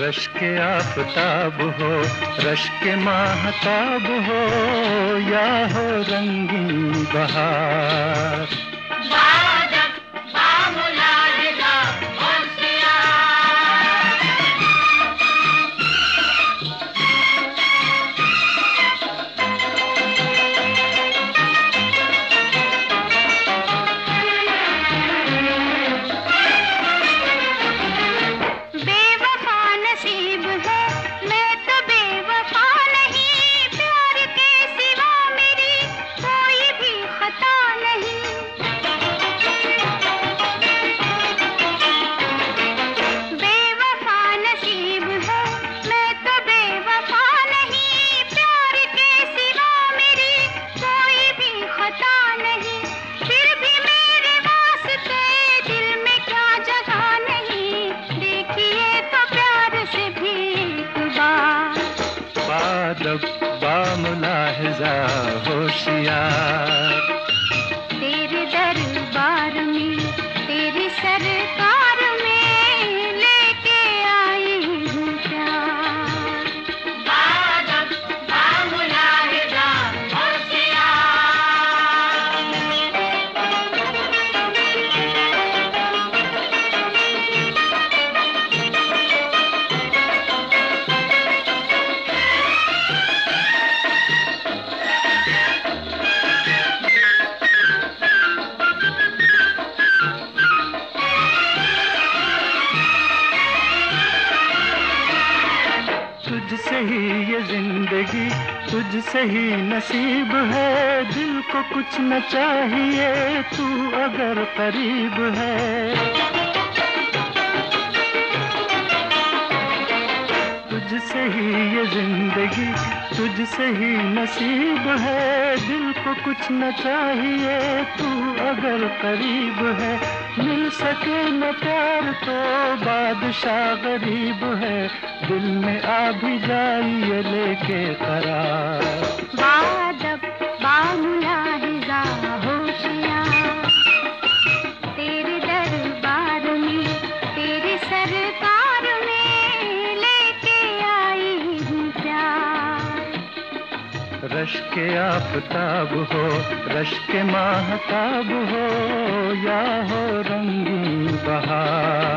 Rush के आफताब हो, rush के माहताब हो, या हो रंगीन बहार। बादब बामुलाहिज़ा होशियार, तेरे दरबार में तेरी सरकार में लेके आई हूँ प्यार। बादब बामुलाहिज़ा तुझसे ही ये जिंदगी, तुझसे ही नसीब है। दिल को कुछ न चाहिए, तू अगर करीब है। तुझसे ही ये जिंदगी, तुझसे ही नसीब है। दिल को कुछ न चाहिए, तू अगर करीब है। मिल सके न प्यार तो बादशाह गरीब है। दिल में आ भी जाइए लेके करार। बादब बामुलाहिज़ा होशियार, तेरे दरबार में तेरी सरकार में लेके आई हूँ प्यार। रश के आफताब हो, रश के माहताब हो, या हो रंगीन बहार।